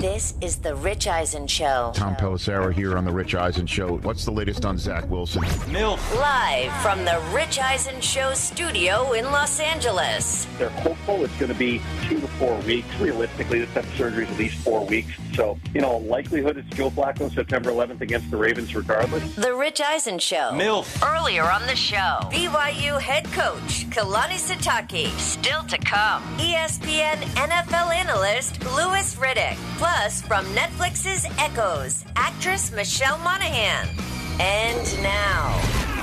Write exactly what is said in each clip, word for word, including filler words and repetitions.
This is The Rich Eisen Show. Tom Pelissero here on The Rich Eisen Show. What's the latest on Zach Wilson? MILF. Live from The Rich Eisen Show studio in Los Angeles. They're hopeful it's going to be two to four weeks. Realistically, this type of surgery is at least four weeks. So, you know, likelihood it's Joe Flacco September eleventh against the Ravens regardless. The Rich Eisen Show. MILF. Earlier on the show, B Y U head coach Kalani Sitake. Still to come, E S P N N F L analyst Louis Riddick. Plus, from Netflix's Echoes, actress Michelle Monaghan. And now,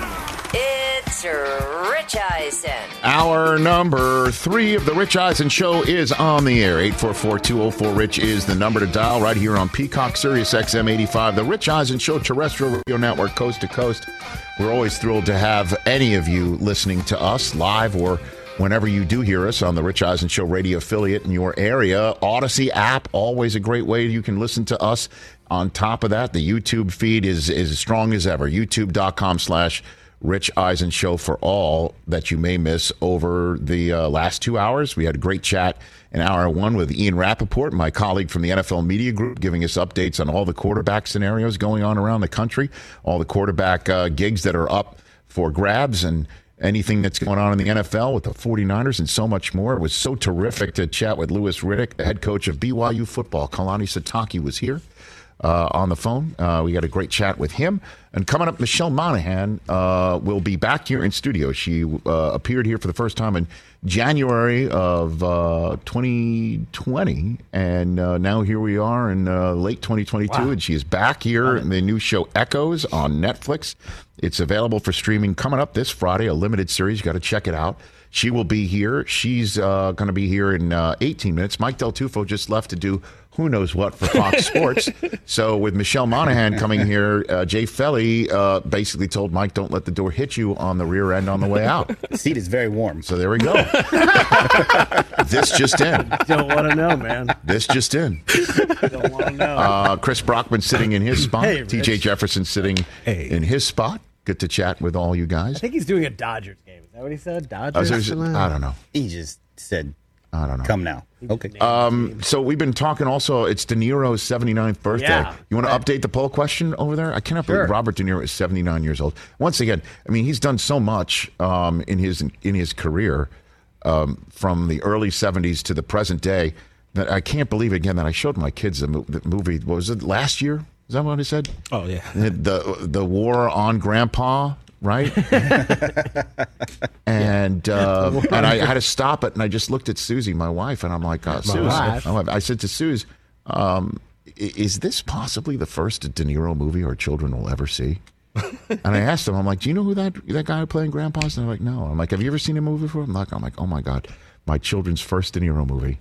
it's Rich Eisen. Hour number three of The Rich Eisen Show is on the air. eight four four, two oh four, RICH is the number to dial right here on Peacock, Sirius X M eighty-five. The Rich Eisen Show, terrestrial radio network, coast to coast. We're always thrilled to have any of you listening to us live or whenever you do hear us on the Rich Eisen Show radio affiliate in your area. Odyssey app, always a great way you can listen to us. On top of that, the YouTube feed is, is as strong as ever. YouTube.com slash Rich Eisen Show for all that you may miss over the uh, last two hours. We had a great chat in hour one with Ian Rappaport, my colleague from the N F L Media Group, giving us updates on all the quarterback scenarios going on around the country, all the quarterback uh, gigs that are up for grabs, and anything that's going on in the N F L with the 49ers and so much more. It was so terrific to chat with Louis Riddick, the head coach of B Y U football. Kalani Sitake was here uh, on the phone. Uh, we got a great chat with him. And coming up, Michelle Monaghan uh, will be back here in studio. She uh, appeared here for the first time in January of uh, twenty twenty, and uh, now here we are in uh, late twenty twenty-two, wow. And she is back here in the new show Echoes on Netflix. It's available for streaming coming up this Friday, a limited series. You got to check it out. She will be here. She's uh, going to be here in uh, eighteen minutes. Mike Del Tufo just left to do who knows what for Fox Sports. So with Michelle Monaghan coming here, uh, Jay Felly uh, basically told Mike, don't let the door hit you on the rear end on the way out. The seat is very warm. So there we go. This just in. Don't want to know, man. This just in. Don't want to know. Uh, Chris Brockman sitting in his spot. Hey, T J Jefferson sitting hey. in his spot. Good to chat with all you guys. I think he's doing a Dodgers game. Is that what he said? Dodgers? Uh, so I don't know. He just said, I don't know. Come now. Okay. Um, so we've been talking also, it's De Niro's seventy-ninth birthday. Yeah. You want to update the poll question over there? I cannot Sure. believe Robert De Niro is seventy-nine years old. Once again, I mean, he's done so much um, in his in his career um, from the early seventies to the present day that I can't believe, again, that I showed my kids the, mo- the movie, what was it, last year? Is that what I said? Oh, yeah. The, the War on Grandpa, right? and uh, and I had to stop it, and I just looked at Susie, my wife, and I'm like, uh, Susie, wife. my wife. I said to Suze, um, is this possibly the first De Niro movie our children will ever see? And I asked them, I'm like, do you know who that that guy playing Grandpa is? And they're like, no. I'm like, have you ever seen a movie before? I'm like, I'm like, oh my God, my children's first De Niro movie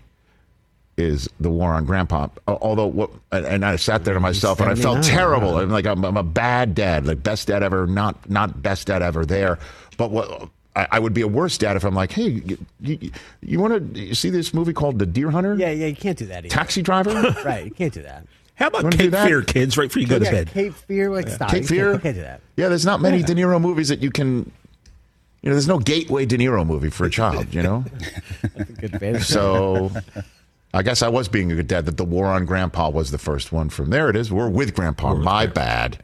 is The War on Grandpa. Although, what, and I sat there to myself, and I felt terrible. I'm like, I'm, I'm a bad dad, like best dad ever, not not best dad ever there. But what I, I would be a worse dad if I'm like, hey, you, you, you want to see this movie called The Deer Hunter? Yeah, yeah, you can't do that either. Taxi Driver? Right, you can't do that. How about Cape Fear, kids, right before you go to Yeah, bed? Cape Fear, like, stop. Cape You Fear? Can't, you can't do that. Yeah, there's not many De Niro movies that you can. You know, there's no gateway De Niro movie for a child. You know, That's a good bit. so. I guess I was being a good dad that The War on Grandpa was the first one from there. It is. We're with Grandpa. We're my with bad.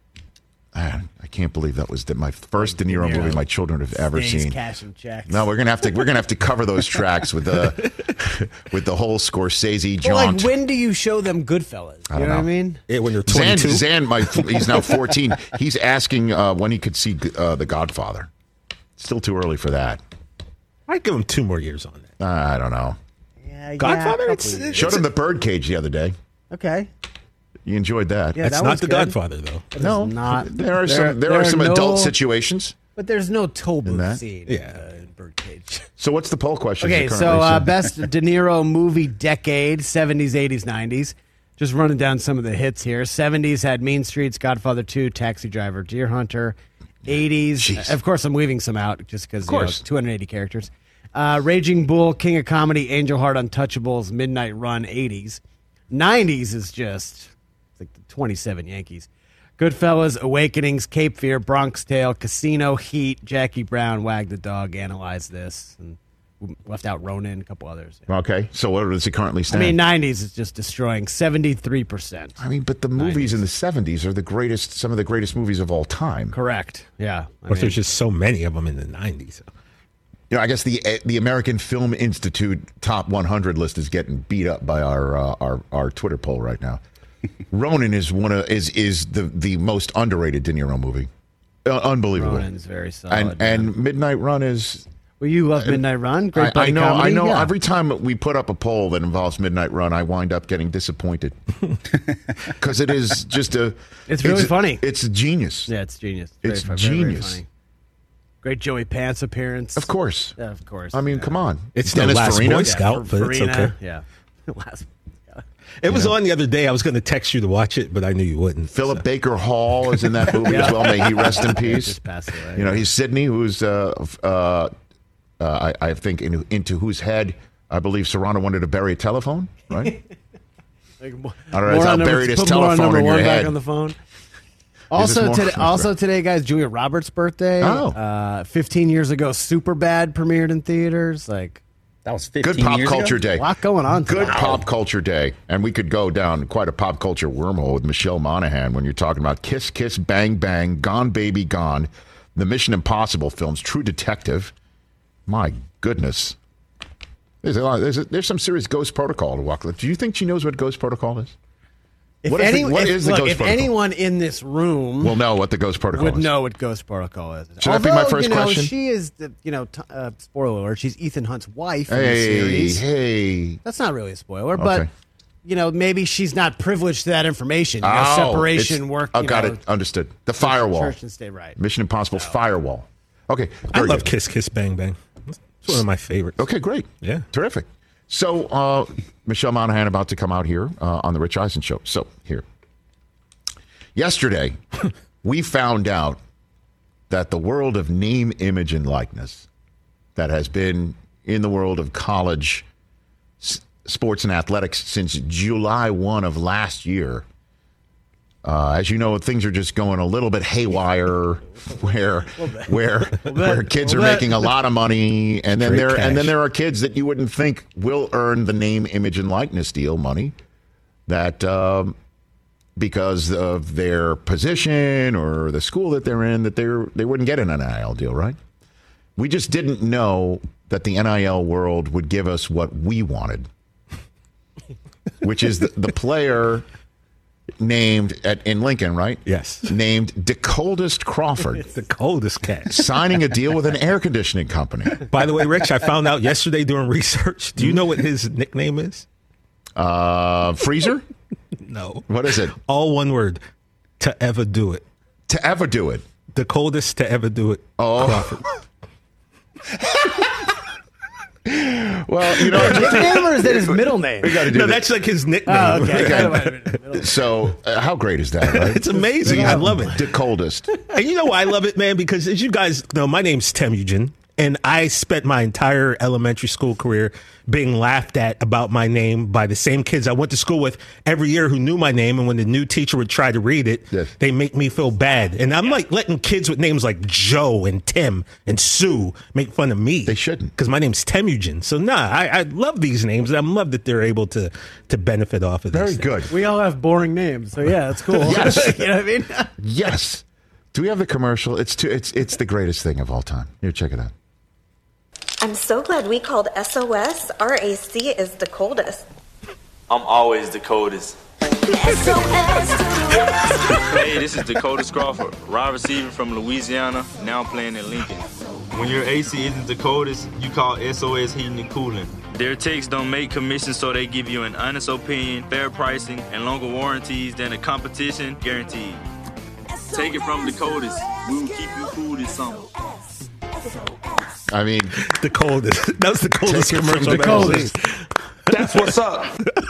Man, I can't believe that was the, my first De Niro, De Niro movie my children have ever Stays seen. cashing checks. No, we're gonna have to we're gonna have to cover those tracks with the with the whole Scorsese Well, like, jaunt. when do you show them Goodfellas? You I know, don't what I know. mean? Yeah, when you're Zan, twenty-two. Zan, my he's now fourteen. He's asking uh, when he could see uh, The Godfather. Still too early for that. I'd give him two more years on that. Uh, I don't know. Yeah, Godfather? Yeah, It's- it's- Showed him the Birdcage the other day. okay. You enjoyed that. Yeah, That's that not was The good. Godfather, though. That is No, not. there are there- some there, there are some no- adult situations. But there's no toll In booth that? scene Yeah. uh, in Birdcage. So what's the poll question? Okay, so uh, best De Niro movie decade, seventies, eighties, nineties. Just running down some of the hits here. seventies had Mean Streets, Godfather two, Taxi Driver, Deer Hunter. eighties, Jeez. of course I'm leaving some out just because, you know, course. two hundred eighty characters. Uh, Raging Bull, King of Comedy, Angel Heart, Untouchables, Midnight Run, eighties. nineties is just it's like the twenty-seven Yankees. Goodfellas, Awakenings, Cape Fear, Bronx Tale, Casino, Heat, Jackie Brown, Wag the Dog, Analyze This, and left out Ronin, a couple others. Okay, so what does it currently I stand? mean, nineties is just destroying seventy-three percent. I mean, but the movies in the seventies are the greatest, some of the greatest movies of all time. Correct. Yeah. I Or mean, there's just so many of them in the nineties. You know, I guess the the American Film Institute top one hundred list is getting beat up by our uh, our our Twitter poll right now. Ronin is one of is is the the most underrated De Niro movie. Uh, unbelievable. Ronin's very solid. And man. and Midnight Run is. Well, you love Midnight Run. Great I, buddy I know. comedy. I know. Yeah. Every time we put up a poll that involves Midnight Run, I wind up getting disappointed because it is just a. It's really funny. It's a genius. Yeah, it's genius. It's very, very, very genius. funny. Great Joey Pants appearance. Of course. Yeah, of course. I mean, yeah. come on. It's the Dennis Last Farina. Boy Scout, Fa- but it's Farina, okay. Yeah. Last. It was on the other day. I was going to text you to watch it, but I knew you wouldn't. Philip so. Baker Hall is in that movie as well. May he rest in peace. Just passed away. You know, he's Sidney, who's uh, uh, uh, I, I think in, into whose head I believe Serrano wanted to bury a telephone. Right? Like, more, I don't know. It's how on buried number, his put more on telephone number in your one head. back on the phone. this Also more- today, also today, guys, Julia Roberts' birthday. Oh. uh, fifteen years ago, Superbad premiered in theaters. Like That was fifteen Good pop years culture ago? day. a lot going on. Good today. pop culture day. And we could go down quite a pop culture wormhole with Michelle Monaghan when you're talking about Kiss, Kiss, Bang, Bang, Gone, Baby, Gone, the Mission Impossible films, True Detective. My goodness. There's a lot. There's, a, there's some serious Ghost Protocol to walk. Do you think she knows what Ghost Protocol is? If, What is the- any, what if, is the look, Ghost if Protocol? anyone in this room We'll know what the Ghost Protocol would is. know what Ghost Protocol is. Should that be my Although, first you know, question? She is, the, you know, t- uh, spoiler alert, she's Ethan Hunt's wife in the Hey, series. hey. That's not really a spoiler, but Okay. you know, maybe she's not privileged to that information. You know, Oh, separation, it's- work. Oh, you got know, it. Understood. The firewall. Church and state, right? Mission Impossible firewall. Okay. I very love good. Kiss Kiss Bang Bang. It's one of my favorites. Okay, great. Yeah. Terrific. So, uh, Michelle Monaghan about to come out here uh, on the Rich Eisen Show. So, here. Yesterday, we found out that the world of name, image, and likeness that has been in the world of college s- sports and athletics since July first of last year. Uh, as you know, things are just going a little bit haywire, where where where kids are Little bit. making a lot of money, and then Straight there and cash. then there are kids that you wouldn't think will earn the name, image, and likeness deal money, that um, because of their position or the school that they're in, that they they wouldn't get an N I L deal, right? We just didn't know that the N I L world would give us what we wanted, which is the, the player named at, in Lincoln, right? Yes. Named DeColdest Crawford, It's the coldest cat. signing a deal with an air conditioning company. By the way, Rich, I found out yesterday doing research. Do you know what his nickname is? Uh, Freezer? No. What is it? All one word. To ever do it. To ever do it. The coldest to ever do it. Oh. Crawford. Well, you know, Nickname or is that his middle name? we got to do No, that. that's like his nickname. Oh, okay. Okay. I thought it might have been middle name. So, uh, how great is that, right? It's amazing. I love it. DeColdest. And you know why I love it, man? Because as you guys know, my name's Temujin, and I spent my entire elementary school career being laughed at about my name by the same kids I went to school with every year who knew my name. And when the new teacher would try to read it, Yes. they make me feel bad. And I'm like letting kids with names like Joe and Tim and Sue make fun of me. They shouldn't. Because my name's Temujin. So, nah, I, I love these names. And I love that they're able to, to benefit off of this. Very good. We all have boring names, so yeah, it's cool. Yes. You know what I mean? Yes. Do we have the commercial? It's too, it's it's the greatest thing of all time. Here, check it out. I'm so glad we called S O S. R A C is the coldest. I'm always the coldest. S O S. Hey, this is Dakota Crawford, wide receiver from Louisiana, now playing in Lincoln. When your A C isn't the coldest, you call S O S Heating and Cooling. Their techs don't make commissions, so they give you an honest opinion, fair pricing, and longer warranties than the competition guaranteed. Take it from the coldest. We will keep you cool this summer. I mean, The coldest. That was the coldest Take it from commercial. the I've ever coldest. seen. That's what's up.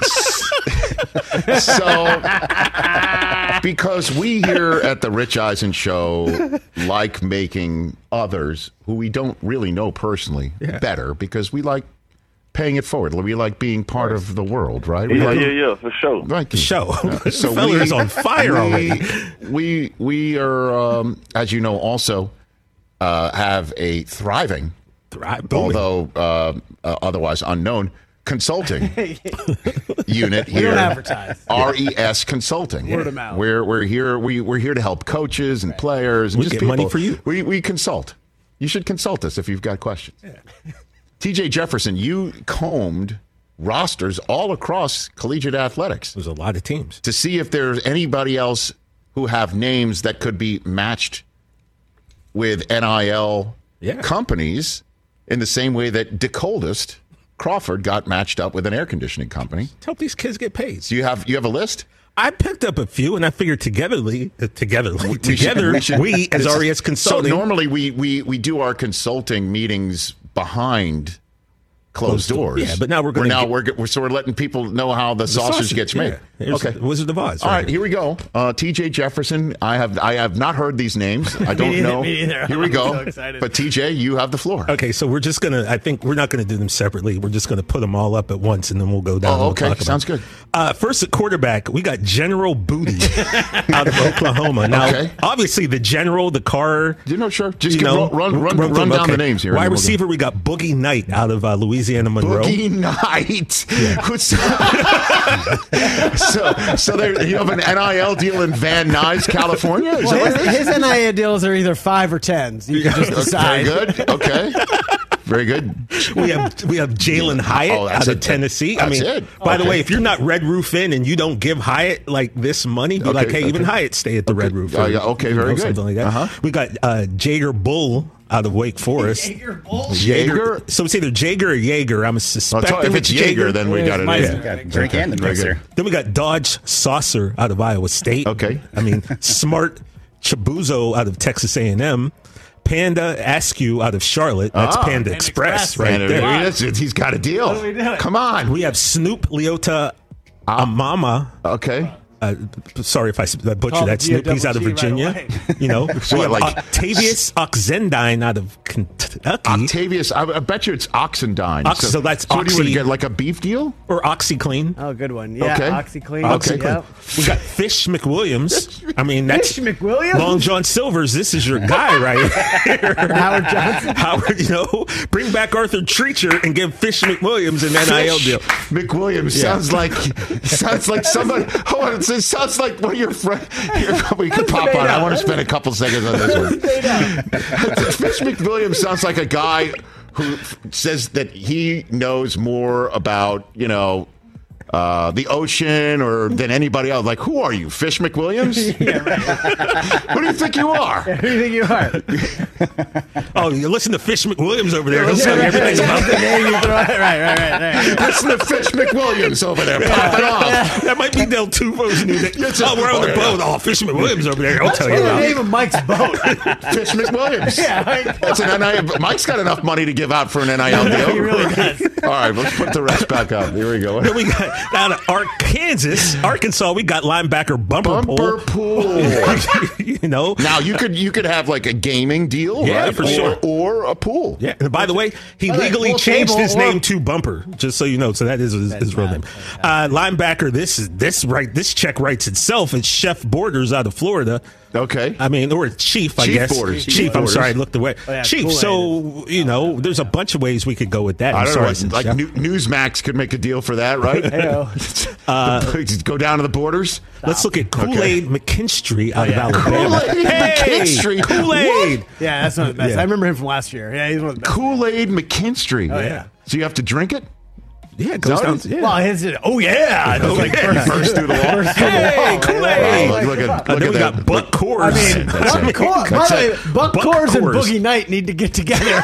so because we here at the Rich Eisen Show like making others who we don't really know personally Yeah. better, because we like paying it forward. We like being part of the world, right? We Yeah, like, yeah, yeah, for sure. Thank you. Show. Yeah. The fella is on fire already. We, we we are, um, as you know, also uh, have a thriving Thrive, booming. although uh, uh, otherwise unknown, consulting unit We here. don't advertise. R E S Consulting. Word of mouth. We're we're here we we're here to help coaches and players and We just get people. money for you. We we consult. You should consult us if you've got questions. T J Jefferson, you combed rosters all across collegiate athletics There's a lot of teams. to see if there's anybody else who have names that could be matched with N I L Yeah. companies in the same way that DeColdest Crawford got matched up with an air conditioning company. Help these kids get paid. Do you have you have a list? I picked up a few, and I figured togetherly, uh, togetherly, We should- together, we, should- as R E S Consulting. So normally we, we, we do our consulting meetings behind closed Closed- doors. yeah, but now we're gonna now get- we're, we're so we're letting people know how the, sausage, gets made. yeah. Here's Okay, the Wizard of Oz. all right right, here we go. Uh, T J Jefferson. I have I have not heard these names. I don't neither, know. me neither. Here we I'm go. so excited. But T J, you have the floor. Okay, so we're just gonna. I think we're not gonna do them separately. We're just gonna put them all up at once, and then we'll go down. Oh, and we'll okay. talk about Sounds it. good. Uh, first, at quarterback, we got General Booty out of Oklahoma. Now, Okay. obviously, the general, the car. You know, sure. Just you give, know, run run run, through run them. down Okay. the names here. and Wide then we'll go. receiver, we got Boogie Knight out of uh, Louisiana Monroe. Boogie Night. Who's- so, so there, you have an N I L deal in Van Nuys, California? Is Well, that what his, it is? his N I L deals are either five or tens. You can just decide. Very good. Okay. Very good. We have we have Jalen Hyatt Oh, that's out of it. Tennessee. That's I mean, it. by the Okay. way, if you're not Red Roof in and you don't give Hyatt like this money, be Okay, like, hey, even okay. Hyatt stay at the Red Roof. Oh, yeah, okay, you very know, good. Something like that. Uh-huh. We got uh, Jager Bull out of Wake Forest. Jaeger? So it's either Jager or Jaeger. I'm Well, suspecting if it's Jaeger, then we got it. Might- in. Got drink and the Very good. mixer. Then we got Dodge Saucer out of Iowa State. Okay. I mean, Smart Chabuzo out of Texas A and M. Panda Askew out of Charlotte. That's Ah, Panda, Panda Express, Express. right And there. there he is. He's got a deal. What are we doing? Come on. We have Snoop Leota Amama. Okay. Uh, sorry if I s- I butchered Call that. the Snoop, he's out of G double G Virginia. right You know, we What, have like- Octavius Oxendine out of Kentucky, Octavius, I, I bet you it's Oxendine. Ox- so that's what do you Oxy- would get, like a beef deal? or OxyClean. Oh, good one. Yeah, Okay. OxyClean. Okay. Yep. We got Fish McWilliams. I mean, that's Fish McWilliams? Long John Silver's. This is your guy right here. Howard Johnson. Howard, you know, bring back Arthur Treacher and give Fish McWilliams an N I L Fish deal. McWilliams sounds like sounds like somebody. Hold on, it says- sounds like one of your friends. Here, we can pop on. I want to spend a couple seconds on this one. Fish McWilliams sounds like a guy who f- says that he knows more about you know. Uh, the ocean, or than anybody else. Like, who are you, Fish McWilliams? Yeah, right. Who do you think you are? Who do you think you are? Oh, you listen to Fish McWilliams over there. He'll tell you everything about the name you throw. Right, right, right, right. Listen to Fish McWilliams over there, popping off. That might be Del Tufo's new name. Oh, we're on the boat. Oh, Fish McWilliams over there. I'll tell you What's the about name of Mike's boat? Fish McWilliams. Yeah, right. That's an N I L. Mike's got enough money to give out for an N I L deal. He really does. All right, let's put the rest back up. Here we go. Then we got out of Arkansas, Arkansas. We got linebacker Bumper, Bumper Pool. pool. You know. Now you could you could have like a gaming deal, Yeah, right? for or, sure. or a pool. Yeah. And by the way, he All right, legally full changed table his or- name to Bumper, just so you know. So that is his, his real name. Uh, linebacker. This is this right. This check writes itself. It's Chef Borders out of Florida. Okay. I mean, or Chief, I Chief guess. Borders. Chief, Chief I'm Borders. sorry, I looked away. Oh, yeah, Chief, Kool-Aid. so, you know, there's a bunch of ways we could go with that. I I'm don't sorry, know. since Like Jeff- New- Newsmax could make a deal for that, right? uh, go down to the borders. Let's look at Kool-Aid McKinstry out yeah. of Alabama. Kool-Aid hey, McKinstry. Kool-Aid. Yeah, that's one of the best. Yeah. I remember him from last year. Yeah, he's one of the best. Kool-Aid McKinstry. Oh, yeah. So you have to drink it? Yeah, it goes Is that down. what it- Yeah. Well, his, oh, yeah. It's Oh, like yeah. first, Burst through the wall. Hey, Oh, Kool-Aid. look, look at, Uh, look then at we that. got Buck Coors. I mean, Buck Coors. By That's the way, it. Buck Buck Coors and Coors. Boogie Knight need to get together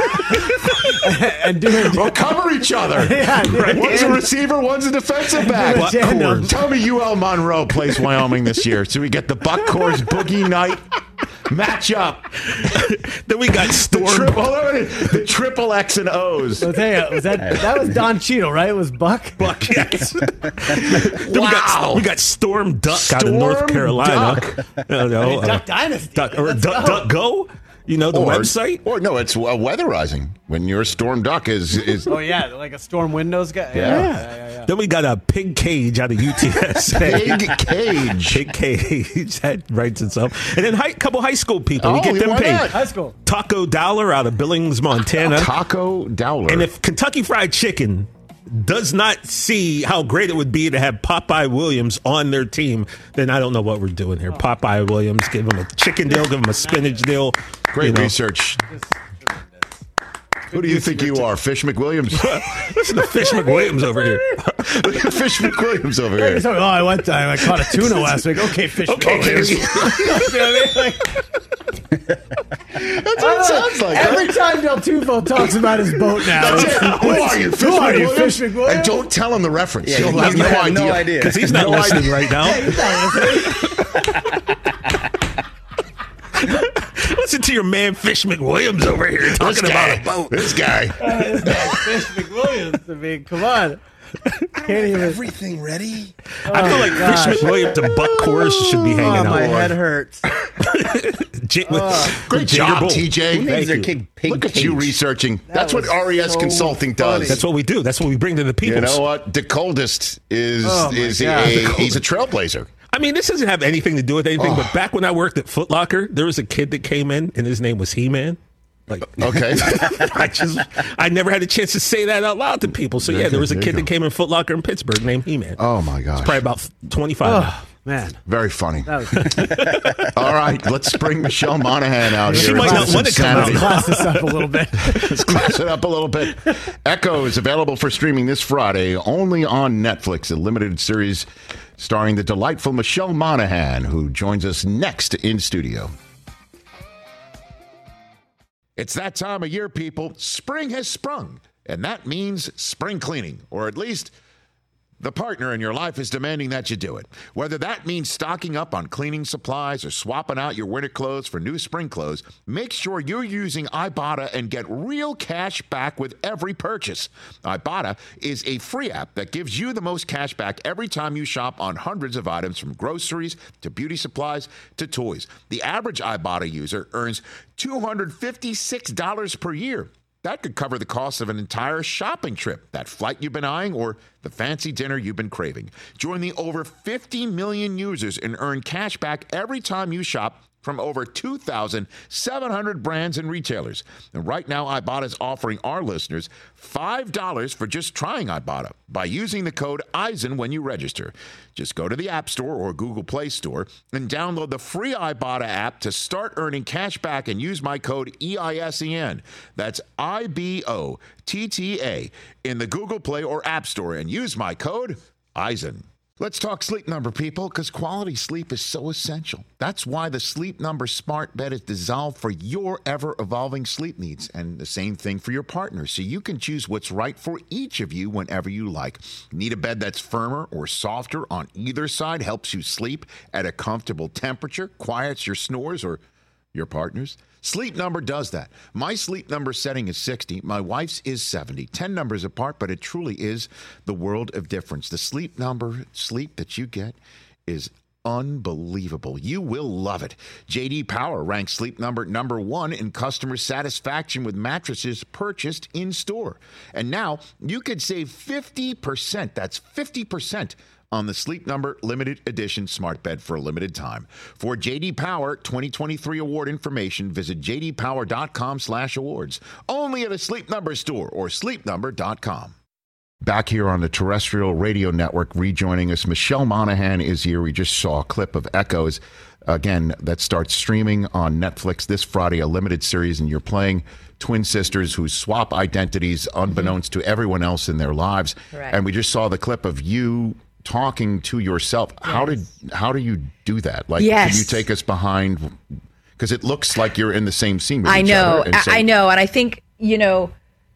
and do it. Well, cover each other. Yeah, One's a Dan- receiver, one's a defensive back. Buck Dan- Coors. Tell me U L Monroe plays Wyoming this year. So we get the Buck Coors Boogie Night matchup. Then we got The Storm. triple, hold on a minute. the triple X and O's. I'll tell you, was that that was Don Cheadle, right? It was Buck. Buck, yes. Then we, Wow. got, we got Storm Duck out of Storm North Carolina. Duck. I don't know, uh, Duck Dynasty. Duck, or Let's Duck, go. Duck Go. You know, the or, website? Or no, it's uh, weatherizing. When your storm duck is... is Oh, yeah, like a storm windows guy. Yeah. Yeah. yeah, yeah, yeah. Then we got a pig cage out of U T S. Pig cage. Pig cage. That writes itself. And then a couple high school people. we Oh, get them why paid. not? High school. Taco Dowler out of Billings, Montana. Taco Dowler. And if Kentucky Fried Chicken does not see how great it would be to have Popeye Williams on their team, then I don't know what we're doing here. Popeye Williams, give him a chicken deal, give him a spinach deal. Great you know. research. Who do you think you are, Fish McWilliams? Listen to Fish McWilliams over here. Look at Fish McWilliams over here. Oh, I went time. I caught a tuna last week. Okay, fish. Okay, Okay. Fish. You know what I mean? Like, That's what it sounds like. every time Del Tufo talks about his boat now. That's it. Who are you, Fish Who are you, McWilliams? Fish McWilliams? And don't tell him the reference. Yeah, He'll you have no have idea. no idea. Because he's not No listening idea. right now. Listen to your man Fish McWilliams over here This talking guy. about a boat. This guy. This guy, Fish McWilliams. I mean, come on. Can't even. Everything ready? I feel like gosh. Fish McWilliams and Buck Course should be hanging Oh, out. my head hurts. J- Great Ginger job, Bull. T J. Who names Thank their you. kid Pig Look at Cage? you researching. That's what was R E S so Consulting funny. does. That's what we do. That's what we bring to the people. You know what? The coldest is Oh, my is God. a, he's a trailblazer. I mean, this doesn't have anything to do with anything, Oh. but back when I worked at Foot Locker, there was a kid that came in, and his name was He-Man. Like, Okay. I just, I never had a chance to say that out loud to people. So yeah, there was a There you kid go. that came in Foot Locker in Pittsburgh named He-Man. Oh my gosh. Probably about twenty-five. Oh, man. Very funny. That was, All right, let's bring Michelle Monaghan out here. She might Let's not have want to some come out. sanity. class this up a little bit. Let's class it up a little bit. Echo is available for streaming this Friday only on Netflix, a limited series starring the delightful Michelle Monaghan, who joins us next in studio. It's that time of year, people. Spring has sprung, and that means spring cleaning, or at least the partner in your life is demanding that you do it. Whether that means stocking up on cleaning supplies or swapping out your winter clothes for new spring clothes, make sure you're using Ibotta and get real cash back with every purchase. Ibotta is a free app that gives you the most cash back every time you shop on hundreds of items, from groceries to beauty supplies to toys. The average Ibotta user earns two hundred fifty-six dollars per year. That could cover the cost of an entire shopping trip, that flight you've been eyeing, or the fancy dinner you've been craving. Join the over fifty million users and earn cash back every time you shop from over two thousand seven hundred brands and retailers. And right now, Ibotta is offering our listeners five dollars for just trying Ibotta by using the code Eisen when you register. Just go to the App Store or Google Play Store and download the free Ibotta app to start earning cash back and use my code E I S E N. That's I B O T T A in the Google Play or App Store and use my code Eisen. Let's talk Sleep Number, people, because quality sleep is so essential. That's why the Sleep Number smart bed is designed for your ever-evolving sleep needs, and the same thing for your partner, so you can choose what's right for each of you whenever you like. Need a bed that's firmer or softer on either side, helps you sleep at a comfortable temperature, quiets your snores or your partner's? Sleep Number does that. My Sleep Number setting is sixty. My wife's is seventy. ten numbers apart, but it truly is the world of difference. The Sleep Number sleep that you get is unbelievable. You will love it. J D Power ranks Sleep Number number one in customer satisfaction with mattresses purchased in store. And now you could save fifty percent. That's fifty percent on the Sleep Number limited edition smart bed for a limited time. For J D Power twenty twenty-three award information, visit j d power dot com slash awards. Only at a Sleep Number store or sleep number dot com. Back here on the terrestrial radio network, rejoining us, Michelle Monaghan is here. We just saw a clip of Echoes, again, that starts streaming on Netflix this Friday, a limited series, and you're playing twin sisters who swap identities unbeknownst mm-hmm. to everyone else in their lives. Correct. And we just saw the clip of you talking to yourself. Yes. How did how do you do that? Like, yes. Can you take us behind? Because it looks like you're in the same scene with I each know, other. And so, I know, and I think you know,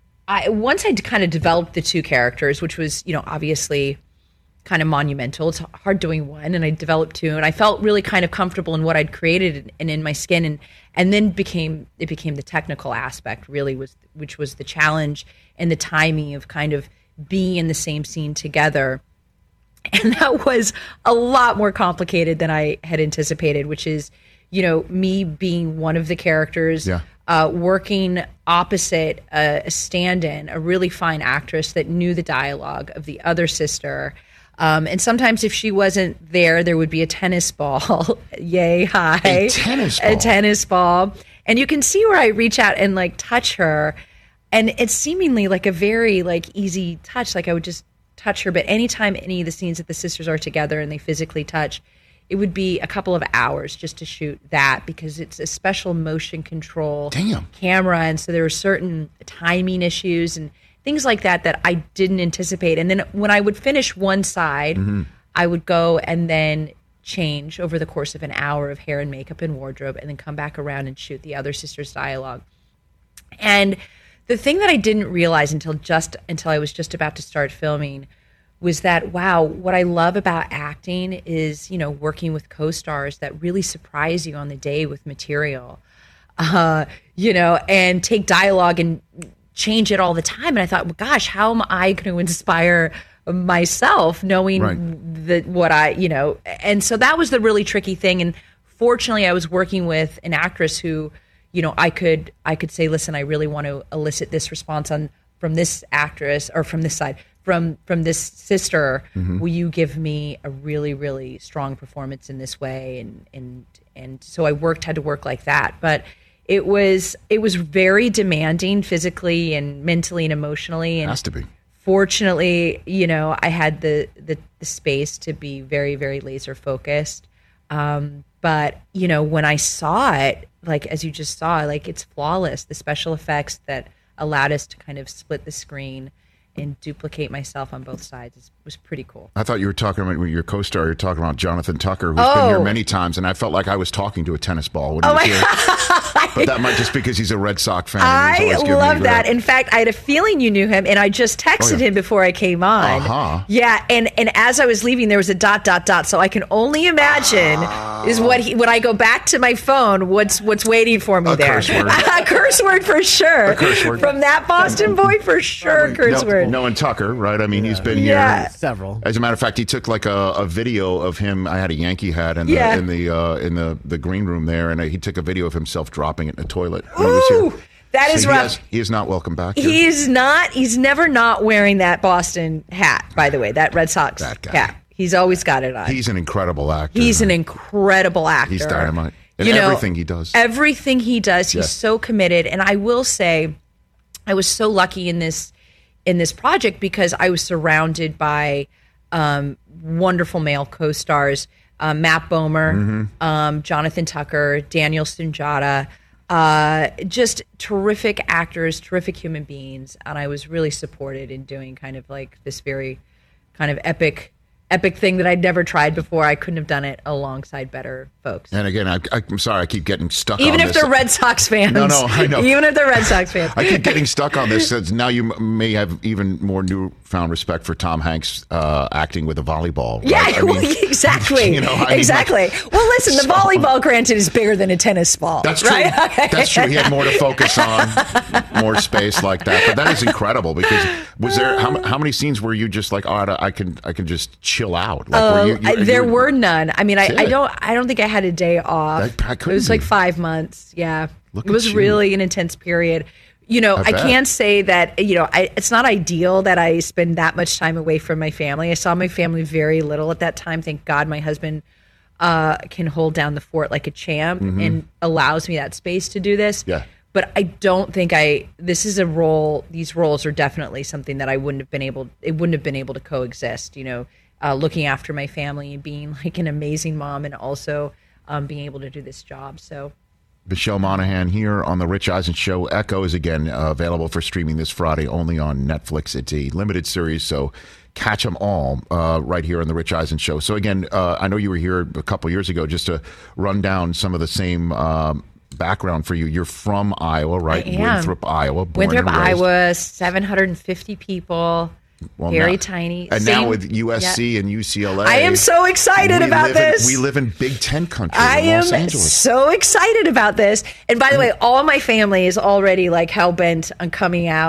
I once I kind of developed the two characters, which was you know obviously kind of monumental. It's hard doing one, and I developed two, and I felt really kind of comfortable in what I'd created and in my skin, and and then became it became the technical aspect really was which was the challenge and the timing of kind of being in the same scene together. And that was a lot more complicated than I had anticipated, which is, you know, me being one of the characters, Yeah. uh, working opposite a, a stand-in, a really fine actress that knew the dialogue of the other sister. Um, and sometimes if she wasn't there, there would be a tennis ball. Yay, hi. A tennis ball. A tennis ball. And you can see where I reach out and like touch her. And it's seemingly like a very like easy touch. Like I would just touch her. But anytime any of the scenes that the sisters are together and they physically touch, it would be a couple of hours just to shoot that because it's a special motion control Damn. camera. And so there were certain timing issues and things like that that I didn't anticipate. And then when I would finish one side, Mm-hmm. I would go and then change over the course of an hour of hair and makeup and wardrobe and then come back around and shoot the other sister's dialogue. And the thing that I didn't realize until just until I was just about to start filming was that, wow, what I love about acting is, you know, working with co-stars that really surprise you on the day with material, uh, you know, and take dialogue and change it all the time. And I thought, well, gosh, how am I going to inspire myself knowing Right. that what I, you know, and so that was the really tricky thing. And fortunately I was working with an actress who, you know, I could, I could say, listen, I really want to elicit this response on from this actress or from this side, from, from this sister. Mm-hmm. Will you give me a really, really strong performance in this way? And, and, and so I worked, had to work like that, but it was, it was very demanding physically and mentally and emotionally. And Has to be. fortunately, you know, I had the, the, the space to be very, very laser focused. Um, but, you know, when I saw it, like, as you just saw, like, it's flawless. The special effects that allowed us to kind of split the screen and duplicate myself on both sides is, was pretty cool. I thought you were talking about your co-star. You're talking about Jonathan Tucker, who's Oh. been here many times, and I felt like I was talking to a tennis ball when he Oh was my here. But that might just because he's a Red Sox fan. and he's I always giving me love that. crap. In fact, I had a feeling you knew him, and I just texted Oh, yeah. him before I came on. Uh-huh. Yeah, and and as I was leaving, there was a dot dot dot. So I can only imagine is what he when I go back to my phone, what's what's waiting for me A there. curse word. A curse word for sure. A curse word. From that Boston boy for sure. Curse no, word. Knowing Tucker, right? I mean, he's been Yeah. here. Several. As a matter of fact, he took like a, a video of him. I had a Yankee hat in the Yeah. in the uh, in the, the green room there, and he took a video of himself dropping it in the toilet when he was Ooh, here. that So is he rough. has- he is not welcome back. here. He's not. He's never not wearing that Boston hat. By the way, that Red Sox That guy. hat. He's always got it on. He's an incredible actor. He's an incredible actor. He's dynamite. And You know, everything he does. Everything he does, he's Yes. so committed. And I will say, I was so lucky in this in this project because I was surrounded by um, wonderful male co-stars, uh, Matt Bomer, Mm-hmm. um, Jonathan Tucker, Daniel Sunjata, uh, just terrific actors, terrific human beings. And I was really supported in doing kind of like this very kind of epic epic thing that I'd never tried before. I couldn't have done it alongside better folks. And again, I, I, I'm sorry, I keep getting stuck Even on if this. they're Red Sox fans. No, no, I know. Even if they're Red Sox fans. I keep getting stuck on this. Since now you m- may have even more newfound respect for Tom Hanks uh, acting with a volleyball. right? Yeah, I mean, well, exactly. you know, I mean, exactly. like- well, listen, the So- volleyball, granted, is bigger than a tennis ball. That's true. Right? That's true. He had more to focus on, more space like that. But that is incredible because was there how, how many scenes were you just like, oh, I, I can I can just chill out? Like, were you, you, I, there you- were none. I mean, I, I Good. don't. I don't think I had a day off. That- I it couldn't was like be. five months. Yeah, Look it was at you. really an intense period. You know, I, I bet. can't say that. You know, I, it's not ideal that I spend that much time away from my family. I saw my family very little at that time. Thank God, my husband uh, can hold down the fort like a champ and allows me that space to do this. Mm-hmm. Yeah. But I don't think I. This is a role. These roles are definitely something that I wouldn't have been able. It wouldn't have been able to coexist. You know, uh, looking after my family and being like an amazing mom, and also um, being able to do this job. So Michelle Monaghan here on the Rich Eisen Show. Echo is again uh, available for streaming this Friday only on Netflix. It's a limited series, so catch them all uh, right here on the Rich Eisen Show. So again, uh, I know you were here a couple years ago just to run down some of the same um, background for you. You're from Iowa, right? I am. Winthrop, Iowa. Born Winthrop, and raised. Iowa, seven hundred fifty people, Well, very now- tiny. And Same- now with U S C yeah. and U C L A. I am so excited we about live in- this. we live in Big Ten country I in am Los Angeles. so excited about this. And by the way, all my family is already like hell bent on coming out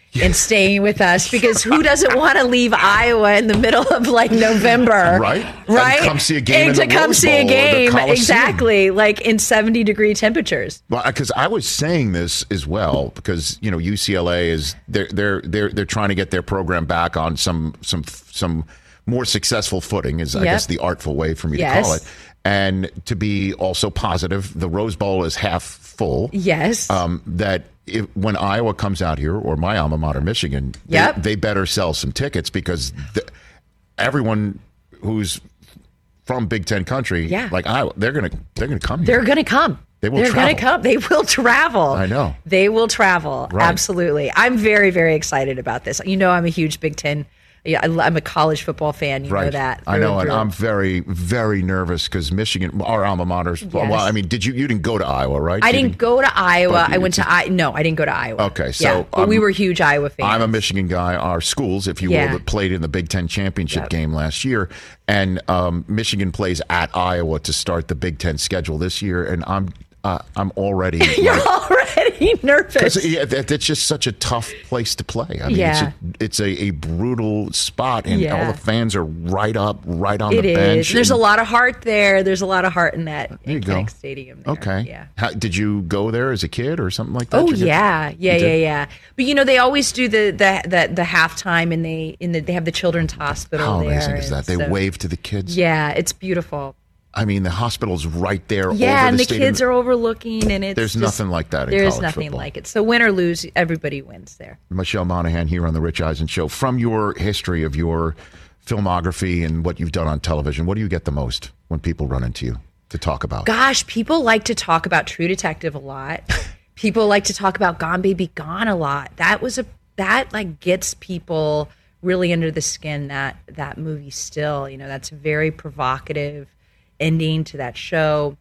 and staying with us, because who doesn't want to leave Iowa in the middle of like November, Right. Right, And come see a game and in to the come Rose see a Bowl or the game Coliseum. exactly, like in seventy degree temperatures. Well, because I was saying this as well, because you know U C L A is they're they're they're they're trying to get their program back on some some some more successful footing, is I Yep. guess the artful way for me Yes. to call it, and to be also positive. The Rose Bowl is half full. Yes. Um, that if, when Iowa comes out here, or my alma mater, Michigan, they, Yep. they better sell some tickets, because the, everyone who's from Big Ten country, Yeah. like Iowa, they're gonna they're gonna come. They're here. going to come. They will They're going to travel. come. They will travel. I know. They will travel. Right. Absolutely. I'm very, very excited about this. You know, I'm a huge Big Ten. Yeah, I- I'm a college football fan. You know that. I know, through and through. I'm very, very nervous because Michigan, our alma mater's. Well, Yes. I mean, did you? You didn't go to Iowa, right? I You didn't go to Iowa. but you I went did to I. No, I didn't go to Iowa. Okay, so, yeah, but we um, were huge Iowa fans. I'm a Michigan guy. Our schools, if you Yeah. will, that played in the Big Ten championship Yep. game last year, and um, Michigan plays at Iowa to start the Big Ten schedule this year, and I'm. Uh, I'm already. You're like, already nervous. 'cause, yeah, that, that's just such a tough place to play. I mean, Yeah. it's, a, it's a, a brutal spot, and Yeah. all the fans are right up, right on It the is. bench. There's a and- lot of heart there. There's a lot of heart in that There you in go. Kinnick Stadium. There. Okay. Yeah. How, did you go there as a kid or something like that? Oh Did you get- yeah, yeah, You yeah, did? yeah. But you know, they always do the the the, the halftime, and they in the they have the children's hospital. How there, amazing is and that? They so- wave to the kids. Yeah, it's beautiful. I mean, the hospital's right there. Yeah, over and the, the stadium. kids are overlooking, and it's There's just- nothing like that in There is college nothing football. like it. So win or lose, everybody wins there. Michelle Monaghan here on the Rich Eisen Show. From your history of your filmography and what you've done on television, what do you get the most when people run into you to talk about? Gosh, people like to talk about True Detective a lot. People like to talk about Gone Baby Gone a lot. That was a that like gets people really under the skin. That that movie still, you know, that's a very provocative ending to that show.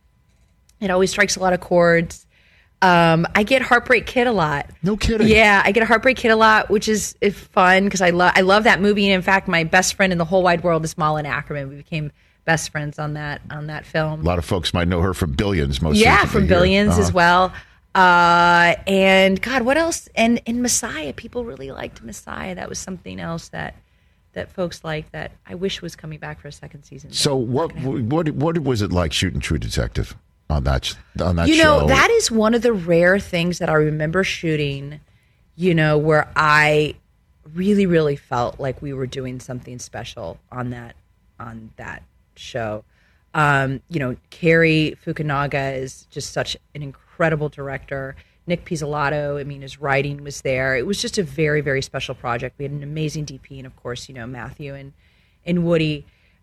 It always strikes a lot of chords. Um, I get Heartbreak Kid a lot. No kidding. Yeah, I get Heartbreak Kid a lot, which is, is fun because I love I love that movie. And in fact, my best friend in the whole wide world is Malin Ackerman. We became best friends on that on that film. A lot of folks might know her from Billions, most Yeah, recently from here. Billions Uh-huh. as well. Uh, and God, what else? And in Messiah, people really liked Messiah. That was something else that that folks liked that I wish was coming back for a second season. So what what what was it like shooting True Detective on that on that you show? know, that is one of the rare things that I remember shooting, you know, where I really, really felt like we were doing something special on that on that show. Um, you know, Cary Fukunaga is just such an incredible director. Nick Pizzolatto, I mean, his writing was there. It was just a very, very special project. We had an amazing D P, and of course, you know, Matthew and and Woody.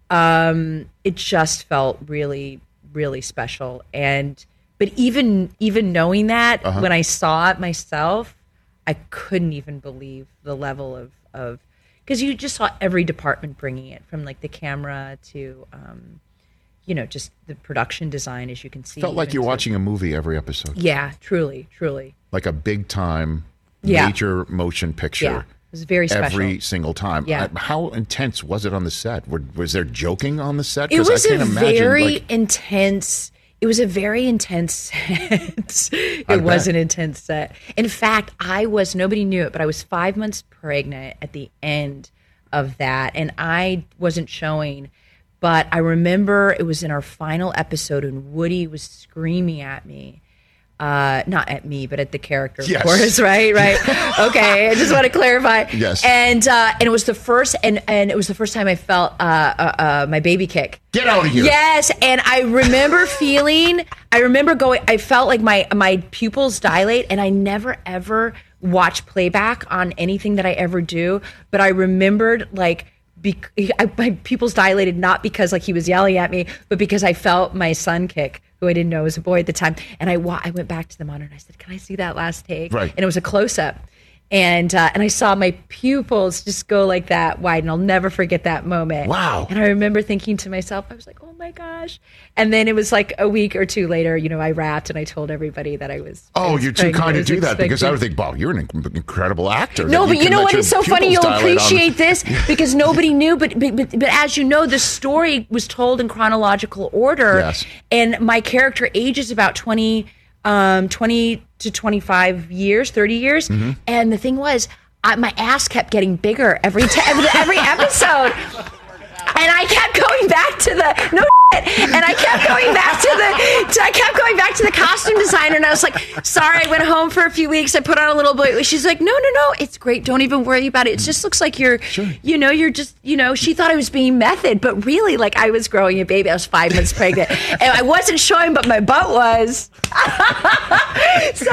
Um, it just felt really, really special. And but even even knowing that, Uh-huh. when I saw it myself, I couldn't even believe the level of of because you just saw every department bringing it, from like the camera to um, you know, just the production design, as you can see. Felt like even you're to- watching a movie every episode. Yeah, truly, truly. Like a big time Yeah. major motion picture. Yeah, it was very special. Every single time. Yeah. Uh, How intense was it on the set? Were, was there joking on the set? It 'Cause was I can't a imagine, very like, intense. It was a very intense set. I It was bet. an intense set. In fact, I was, nobody knew it, but I was five months pregnant at the end of that, and I wasn't showing. But I remember it was in our final episode, and Woody was screaming at me. Uh, not at me, but at the character, of Yes. course, right? Right. Okay. I just want to clarify. Yes. And uh, and it was the first, and and it was the first time I felt uh, uh, uh, my baby kick. Get out of here. Yes, and I remember feeling. I remember going. I felt like my my pupils dilate, and I never ever watch playback on anything that I ever do. But I remembered like. Be, I, my pupils dilated not because like he was yelling at me, but because I felt my son kick, who I didn't know was a boy at the time. And I wa- I went back to the monitor and I said, "Can I see that last take?" Right. And it was a close up, and uh, and I saw my pupils just go like that wide, and I'll never forget that moment. Wow. And I remember thinking to myself, I was like, "Oh my gosh!" And then it was like a week or two later, you know, I wrapped and I told everybody that I was. I Oh, was you're too pregnant. kind I to was do that because I would expecting- think, wow, you're an inc- incredible actor. No, that but you can know let what your is so funny? pupils You'll dilate on- appreciate this because nobody knew, but, but but but as you know, the story was told in chronological order, Yes. and my character ages about twenty, um, twenty to twenty-five years, thirty years, Mm-hmm. and the thing was, I, my ass kept getting bigger every t- every, every episode, and I kept going back to the no. And I kept going back to the, to, I kept going back to the costume designer, and I was like, "Sorry, I went home for a few weeks. I put on a little bit." She's like, "No, no, no, it's great. Don't even worry about it. It just looks like you're, sure. you know, you're just, you know." She thought I was being method, but really, like I was growing a baby. I was five months pregnant, and I wasn't showing, but my butt was. So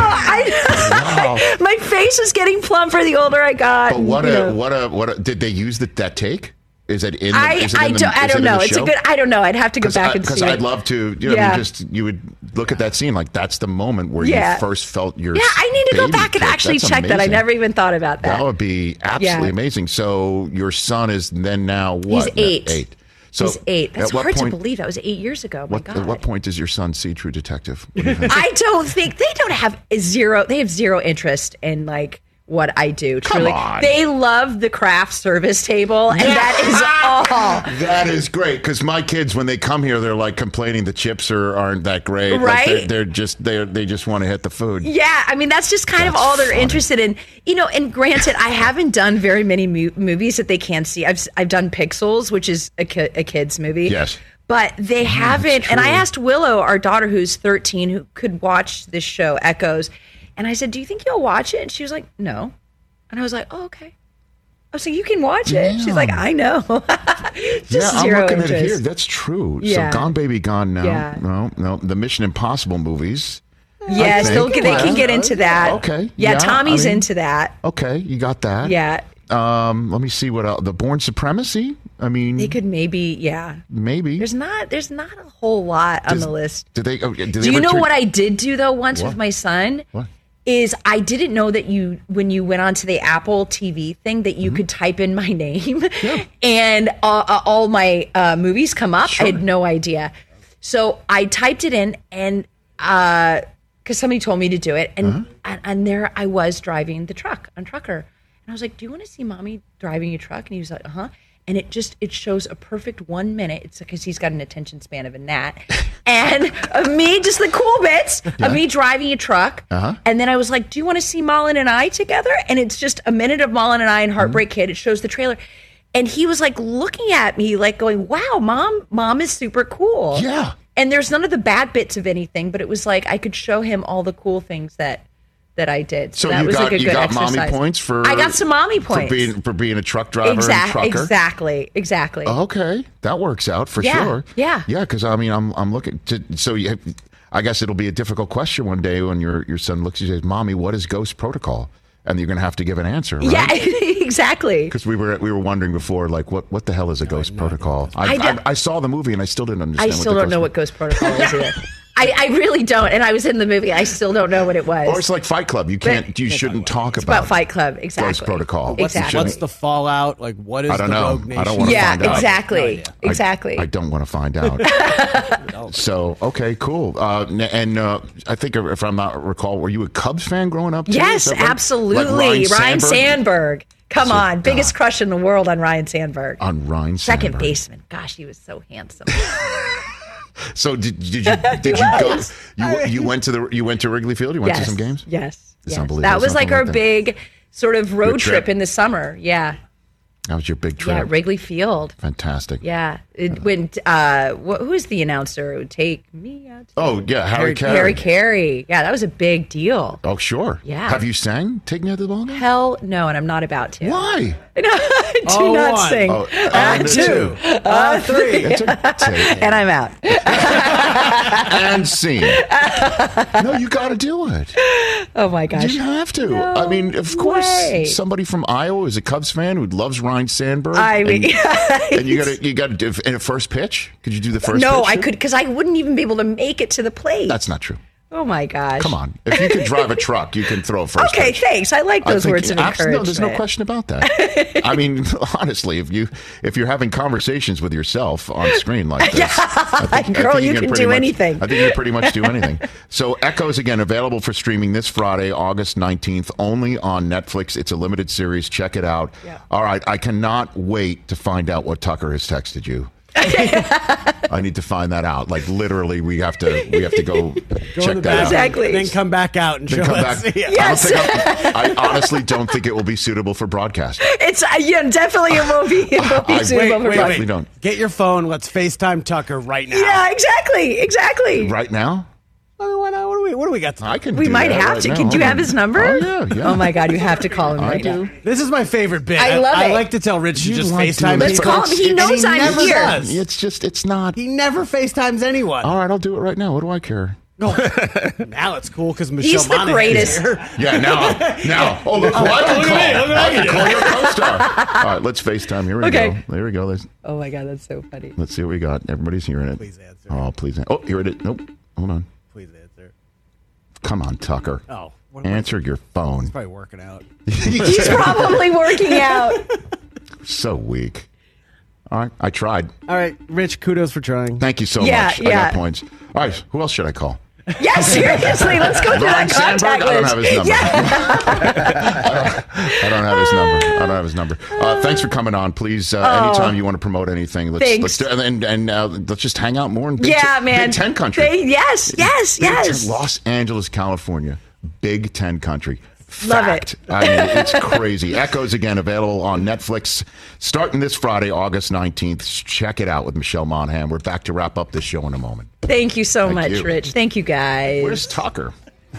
I, wow. my face was getting plumper the older I got. But what and, a, know. what a, what a, did they use the, that take? Is it in? The, I is it I in the, don't I don't know. It's show? a good. I don't know. I'd have to go back I, and see. Because I'd love to. You know, yeah. you just you would look at that scene like that's the moment where yeah. you first felt your. Yeah, I need to go back and kick. actually That's check amazing. that. I never even thought about that. That would be absolutely Yeah. amazing. So your son is then now what? He's eight. Eight. So He's eight. That's at what hard point, to believe. That was eight years ago. My what, God. At what point does your son see True Detective? What do you think? I don't think they don't have zero. They have zero interest in like what I do. Come Truly, on. they love the craft service table, and that is all. That is great because my kids, when they come here, they're like complaining the chips are aren't that great. Like Right? they're, they're just they they just want to hit the food. Yeah, I mean that's just kind That's of all they're funny. interested in, you know. And granted, I haven't done very many mo- movies that they can't see. I've I've done Pixels, which is a, ki- a kids movie. Yes. But they haven't. And I true. asked Willow, our daughter, who's thirteen, who could watch this show, Echoes, and I said, "Do you think you'll watch it?" And she was like, "No." And I was like, "Oh, okay." I was like, "You can watch it." She's like, "I know." Just yeah, I'm zero looking interest. at it here. That's true. Yeah. So Gone Baby Gone now. Yeah. No, no. The Mission Impossible movies. Yes, I they'll think. get, they can Yeah. get into that. Okay. Yeah, Yeah, Tommy's I mean- into that. Okay, you got that. Yeah. Um, let me see what else. The Born Supremacy. I mean, They could maybe, yeah. maybe. There's not there's not a whole lot on Does- the list. Did they? Oh, did they Do you ever know treat- what I did do though once What? with my son? What? Is I didn't know that you when you went onto the Apple T V thing that you Mm-hmm. could type in my name and uh, uh, all my uh, movies come up. Sure. I had no idea. So I typed it in and because somebody told me to do it and, Uh-huh. and and there I was driving the truck on Trucker and I was like, "Do you want to see mommy driving a truck?" And he was like, "Uh-huh." And it just it shows a perfect one minute. It's because he's got an attention span of a gnat, and of me just the cool bits of me driving a truck. Uh-huh. And then I was like, "Do you want to see Mullen and I together?" And it's just a minute of Mullen and I and Heartbreak Mm-hmm. Kid. It shows the trailer, and he was like looking at me like going, "Wow, mom, mom is super cool." Yeah. And there's none of the bad bits of anything, but it was like I could show him all the cool things that. that I did. So, So that you was got like a you good got exercise. mommy points for. I got some mommy points for being for being a truck driver Exact- and trucker. Exactly, exactly. Okay, that works out for Yeah, sure. yeah. yeah. Because I mean, I'm I'm looking to. So you, I guess it'll be a difficult question one day when your your son looks at you and says, "Mommy, what is Ghost Protocol?" And you're going to have to give an answer, right? Yeah, exactly. Because we were we were wondering before, like, what, what the hell is a Ghost Protocol? I, I I, don't- I saw the movie and I still didn't I understand. still what the don't know what Ghost Protocol is either. I, I really don't, and I was in the movie. I still don't know what it was. Or it's like Fight Club. You can't. You shouldn't talk It's about, about Fight Club, exactly. Ghost Protocol. What's, Exactly. what's the fallout? Like, what is I don't the know. Rogue Nation? I don't want to yeah, find out. exactly, No idea. I- exactly. I, don't want to find out. So okay, cool. Uh, n- and uh, I think if I'm not recall, were you a Cubs fan growing up? Too? yes, Is that right? absolutely. Like Ryan Sandberg. Come So, on, biggest God. crush in the world on Ryan Sandberg. On Ryan Second Sandberg. baseman. Gosh, he was so handsome. So did, did you did you go? You you went to the you went to Wrigley Field. You went yes. to some games. Yes. It's yes. unbelievable. That There's was like nothing our like that. big sort of road trip. trip in the summer. Yeah. That was your big trip. Yeah, Wrigley Field. Fantastic. Yeah. It went uh wh- who was the announcer who would take me out to Oh yeah, Harry Carey. Harry Carey. Yeah, that was a big deal. Oh sure. Yeah. Have you sang "Take Me Out to the Ball Game"? Hell no, and I'm not about to. Why? No, I do Oh, not one. sing. Oh, Act and a two. two. Uh, three. It's a take. And I'm out. And scene. No, you got to do it. Oh my gosh. You have to. No I mean, of course, way. somebody from Iowa is a Cubs fan who loves Ryan Sandberg. I mean, and, and you got to you got to do in a first pitch. Could you do the first? no, pitch I too? could because I wouldn't even be able to make it to the plate. That's not true. Oh my gosh. Come on. If you can drive a truck, you can throw a first Okay, pitch. thanks. I like I those think- words of abs- encouragement. No, there's no question about that. I mean, honestly, if you if you're having conversations with yourself on screen like this, I think, Girl, I think you can pretty do much- anything. I think you can pretty much do anything. So, Echoes again available for streaming this Friday, August nineteenth, only on Netflix. It's a limited series. Check it out. Yeah. All right, I cannot wait to find out what Tucker has texted you. I need to find that out. Like literally, we have to we have to go, Go check in the that back, out. Exactly. Then come back out and Then show come us. back. Yeah. Yes. I, don't think I, I honestly don't think it will be suitable for broadcast. It's uh, yeah, definitely it won't be. It won't be I- suitable Wait, for wait, broadcast. wait. We don't. Get your phone. Let's FaceTime Tucker right now. Yeah, exactly, exactly. Right now, I mean, what, what do we? What do we got? To I can. We do might that have right to. now. Can do you Hold have on. his number? Oh yeah, yeah. Oh my God, you have to call him I right do. now. This is my favorite bit. I love I, it. I like to tell Rich to You just like FaceTime doing Let's people. call him. He And knows I'm never here. does. It's just. It's not. He never FaceTimes anyone. All right, I'll do it right now. What do I care? No. Now it's cool because Michelle He's the Monaghan's greatest. here. Yeah, now, now. Oh, look who I can Look call. at me, look what I I can can call your co-star. All right, let's FaceTime. Here we Okay. go. There we go. Let's, Oh my God, that's so funny. let's see what we got. Everybody's hearing it. Please answer. Oh, please. an- Oh, here it is. Nope. Hold on. Please answer. Come on, Tucker. Oh, what am I- Answer your phone. Probably working out. He's probably working out. So weak. All right, I tried. All right, Rich. Kudos for trying. Thank you so Yeah, much. I yeah. got points. All right, who else should I call? Yeah, seriously, let's go through Ron that contact Sandberg? I don't have list. his number. I don't have his number. I don't have his number. Uh, thanks for coming on. Please, uh, Oh. anytime you want to promote anything, let's Thanks. let's do, and and uh, let's just hang out more in Big, Yeah, Ten- man. Big Ten country. They- yes, yes, Big Ten- yes. Los Angeles, California, Big Ten country. Love Fact. I mean, it's crazy. Echoes again available on Netflix starting this Friday, August nineteenth. Check it out with Michelle Monaghan. We're back to wrap up this show in a moment. Thank you so Thank much, you. Rich. Thank you, guys. Where's Tucker?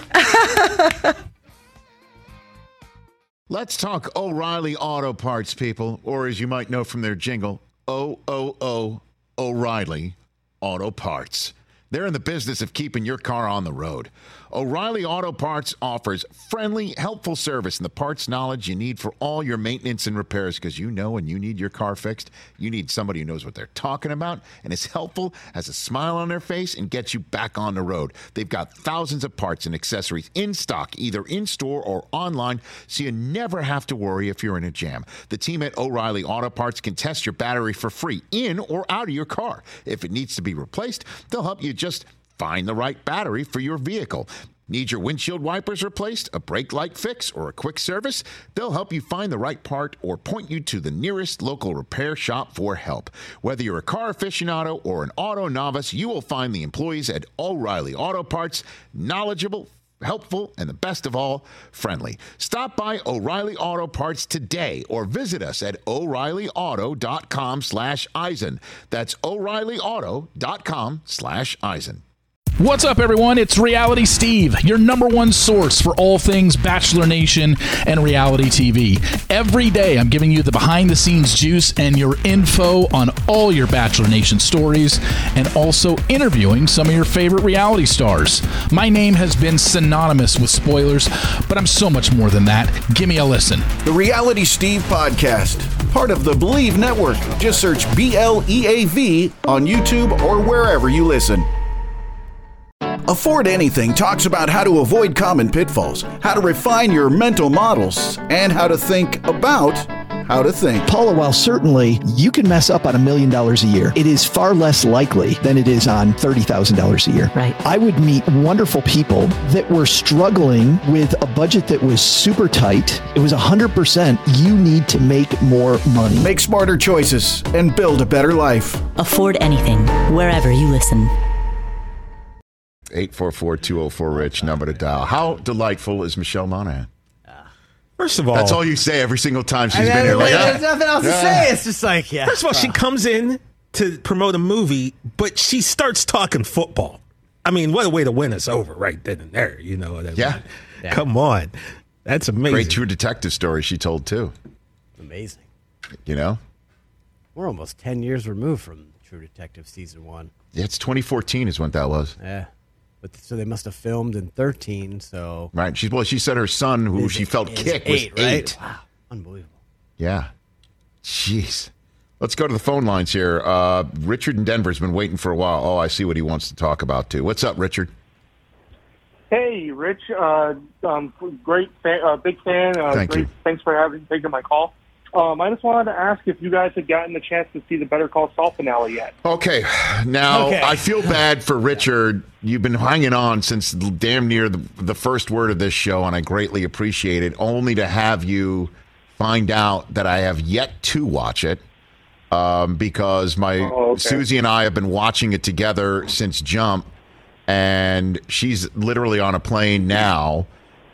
Let's talk O'Reilly Auto Parts, people, or as you might know from their jingle, O O O O'Reilly Auto Parts. They're in the business of keeping your car on the road. O'Reilly Auto Parts offers friendly, helpful service and the parts knowledge you need for all your maintenance and repairs, because you know when you need your car fixed, you need somebody who knows what they're talking about and is helpful, has a smile on their face, and gets you back on the road. They've got thousands of parts and accessories in stock, either in-store or online, so you never have to worry if you're in a jam. The team at O'Reilly Auto Parts can test your battery for free in or out of your car. If it needs to be replaced, they'll help you just find the right battery for your vehicle. Need your windshield wipers replaced, a brake light fix, or a quick service? They'll help you find the right part or point you to the nearest local repair shop for help. Whether you're a car aficionado or an auto novice, you will find the employees at O'Reilly Auto Parts knowledgeable, helpful, and the best of all, friendly. Stop by O'Reilly Auto Parts today or visit us at O'Reilly Auto dot com slash Eisen. That's O'Reilly Auto dot com slash Eisen. What's up, everyone? It's Reality Steve, your number one source for all things Bachelor Nation and reality T V. Every day, I'm giving you the behind-the-scenes juice and your info on all your Bachelor Nation stories, and also interviewing some of your favorite reality stars. My name has been synonymous with spoilers, but I'm so much more than that. Give me a listen. The Reality Steve Podcast, part of the Believe Network. Just search B L E A V on YouTube or wherever you listen. Afford Anything talks about how to avoid common pitfalls, how to refine your mental models, and how to think about how to think. Paula, while certainly you can mess up on a million dollars a year, it is far less likely than it is on thirty thousand dollars a year. Right. I would meet wonderful people that were struggling with a budget that was super tight. It was one hundred percent you need to make more money. Make smarter choices and build a better life. Afford Anything, wherever you listen. eight four four, two oh four, RICH, number to dial. How delightful is Michelle Monaghan? First of all, That's all you say every single time she's I been mean, here. Like, there's ah, nothing else to yeah. say. It's just like, yeah. First of all, she comes in to promote a movie, but she starts talking football. I mean, what a way to win us over right then and there. You know what I mean? Yeah. Yeah. Come on. That's amazing. Great True Detective story she told, too. Amazing. You know? We're almost ten years removed from True Detective season one. Yeah, it's twenty fourteen is when that was. Yeah. But so they must have filmed in thirteen, so. Right. She, well, she said her son, who Is- she felt is kick, eight, was right? eight. Wow. Unbelievable. Yeah. Jeez. Let's go to the phone lines here. Uh, Richard in Denver's been waiting for a while. Oh, I see what he wants to talk about, too. What's up, Richard? Hey, Rich. Uh, um, great, fan, uh, big fan. Uh, Thank great, you. Thanks for having taking my call. Um, I just wanted to ask if you guys had gotten the chance to see the Better Call Saul finale yet. Okay. Now, Okay. I feel bad for Richard. You've been hanging on since damn near the, the first word of this show, and I greatly appreciate it, only to have you find out that I have yet to watch it. um, because my Oh, okay. Susie and I have been watching it together since Jump, and she's literally on a plane now,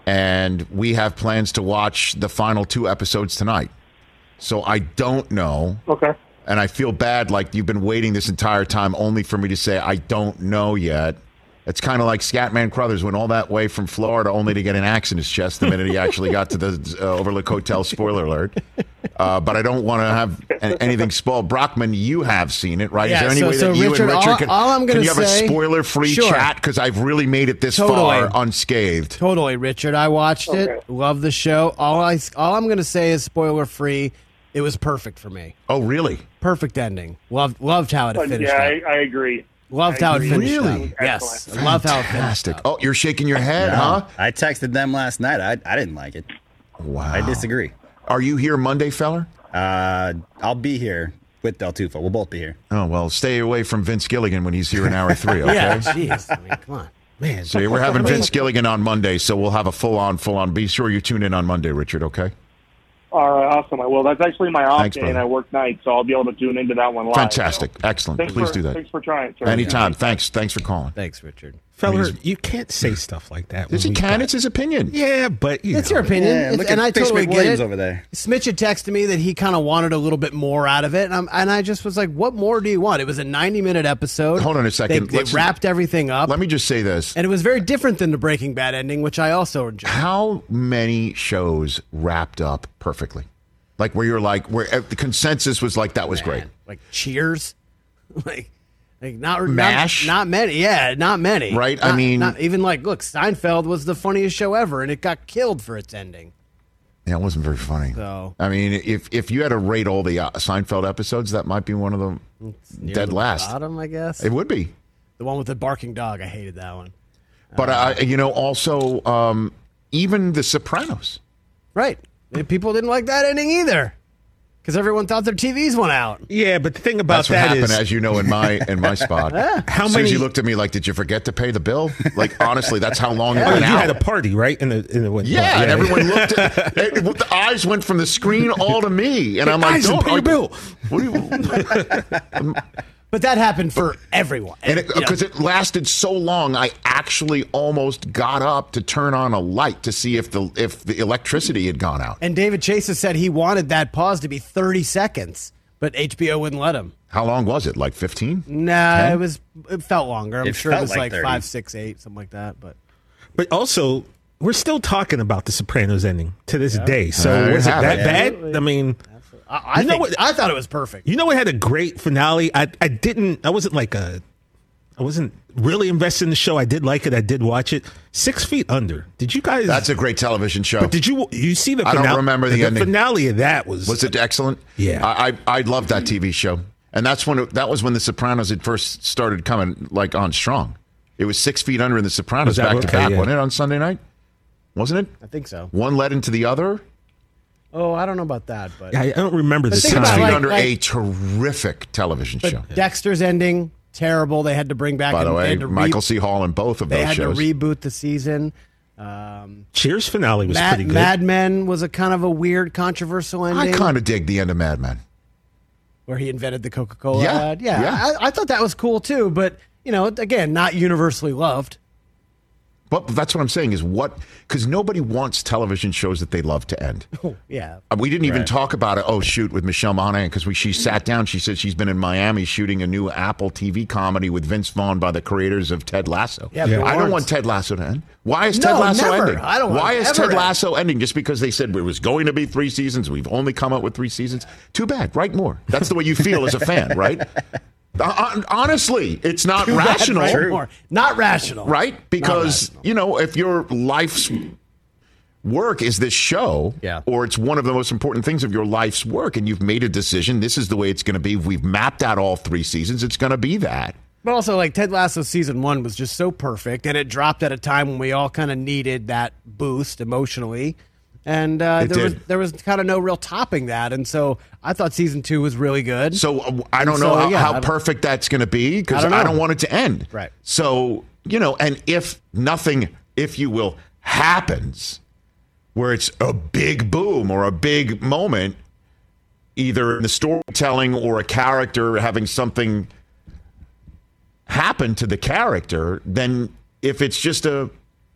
and we have plans to watch the final two episodes tonight. So I don't know. Okay. And I feel bad, like you've been waiting this entire time only for me to say I don't know yet. It's kind of like Scatman Crothers went all that way from Florida only to get an axe in his chest the minute he actually got to the uh, Overlook Hotel. Spoiler alert. Uh, but I don't want to have a- anything spoiled. Brockman, you have seen it, right? Yeah, Is there any so- way so that you Richard, and Richard all- can, all I'm can gonna you have say- a spoiler-free Sure. chat? Because I've really made it this Totally. far unscathed. Totally, Richard. I watched Okay. it. Love the show. All I all I'm going to say is spoiler free. It was perfect for me. Oh, really? Perfect ending. Loved loved how it But finished. yeah, up. I, I agree. Loved I how it agree. finished. Really? up. Yes. I love how it finished. Fantastic. up. Oh, you're shaking your head, No, huh? I texted them last night. I, I didn't like it. Wow. I disagree. Are you here Monday, feller? Uh, I'll be here with Del Tufo. We'll both be here. Oh, well, stay away from Vince Gilligan when he's here in hour three, okay? Yeah. Jeez. I mean, come on. Man, So we're having Vince Gilligan on Monday, so we'll have a full-on, full-on. Be sure you tune in on Monday, Richard, okay? All right, awesome. I will. That's actually my off Thanks, day, brother. and I work nights, so I'll be able to tune into that one live. Fantastic. Excellent. Thanks Please for, do that. Thanks for trying, sir. Anytime. Thanks. Thanks for calling. Thanks, Richard. Feller, I mean, you can't say stuff like that. Yes, when he we can. got- It's his opinion. Yeah, but you It's know. your opinion, Yeah, It's- look and at I Fish totally get McWilliams it. over there. Smitch had texted me that he kind of wanted a little bit more out of it, and, I'm, and I just was like, "What more do you want?" It was a ninety-minute episode. Hold on a second. They, they Let's- wrapped everything up, Let me just say this. and it was very different than the Breaking Bad ending, which I also enjoyed. How many shows wrapped up perfectly? Like where you're like, where uh, the consensus was like, that was great. Like Cheers, like like not MASH? Not, not many. Yeah, not many. Right? I Not- mean- not even like look, Seinfeld was the funniest show ever, and it got killed for its ending. Yeah, it wasn't very funny. So I mean, if if you had to rate all the uh, Seinfeld episodes, that might be one of them near dead the last. bottom, I guess. It would be. The one with the barking dog, I hated that one. But I, you know, also um, even The Sopranos. Right. And people didn't like that ending either. Because everyone thought their T Vs went out. Yeah, but the thing about That's what that happened, is, as you know, in my in my spot. How Susie many- looked at me like, "Did you forget to pay the bill?" Like, honestly, that's how long it oh, went you out. had a party, right? In the in the Yeah, and everyone looked at it, the eyes went from the screen all to me, and I'm like, Eisen, "Don't pay your like, bill." What do you?" But that happened for everyone. And you know, because it, it lasted so long, I actually almost got up to turn on a light to see if the if the electricity had gone out. and David Chase has said he wanted that pause to be thirty seconds, but H B O wouldn't let him. How long was it? Like fifteen? Nah, ten? it was. It felt longer. I'm It sure it felt was like like thirty. five, six, eight, something like that. But But also, we're still talking about the Sopranos ending to this day. So There you was it have that it. bad? I mean, I, I You know think what- I thought it was perfect. you know, it had a great finale. I I didn't. I wasn't like a. I wasn't really invested in the show. I did like it. I did watch it. Six Feet Under. Did you guys? That's a great television show. But did you you see the? I don't finale? remember the the ending. finale of that was. Was it excellent? Yeah. I I, I loved that T V show, and that's when it, that was when The Sopranos had first started coming like on strong. It was Six Feet Under and The Sopranos Was that back to okay? back, Yeah. wasn't it, on Sunday night? Wasn't it? I think so. One led into the other. Oh, I don't know about that, but I, I don't remember the But think Six about, Feet like- Under, like- a terrific television but show. Dexter's ending terrible. They had to bring back. By the and- they way, had to re- Michael C. Hall in both of They those had shows. to reboot the season. Um, Cheers finale was Mad, pretty good. Mad Men was a kind of a weird, controversial ending. I kind of dig the end of Mad Men. where he invented the Coca-Cola Yeah, ad. Yeah, yeah. I, I thought that was cool too. But you know, again, not universally loved. But that's what I'm saying is what, because nobody wants television shows that they love to end. Yeah, Uh, We didn't even Right. talk about it. Oh, shoot, with Michelle Monaghan, because we she sat down. She said she's been in Miami shooting a new Apple T V comedy with Vince Vaughn by the creators of Ted Lasso. Yeah, Bill I don't Lawrence. want Ted Lasso to end. Why is No, Ted Lasso never. ending? I don't want Why it is ever Ted end. Lasso ending? Just because they said it was going to be three seasons, we've only come up with three seasons. Too bad. Write more. That's the way you feel as a fan, right? Uh, honestly, it's not Too bad, rational. write more. Not rational, Right? Because, you know, if your life's work is this show, Yeah. or it's one of the most important things of your life's work, and you've made a decision, this is the way it's going to be. We've mapped out all three seasons. It's going to be that. But also, like Ted Lasso season one was just so perfect, and it dropped at a time when we all kind of needed that boost emotionally, and uh, It there was did. there was kind of no real topping that. And so I thought season two was really good. So uh, I don't And know so, how, yeah, I how don't- perfect that's going to be because I don't I know. don't want it to end. Right. So, you know, and if nothing, if you will, happens where it's a big boom or a big moment, either in the storytelling or a character having something happen to the character, then if it's just a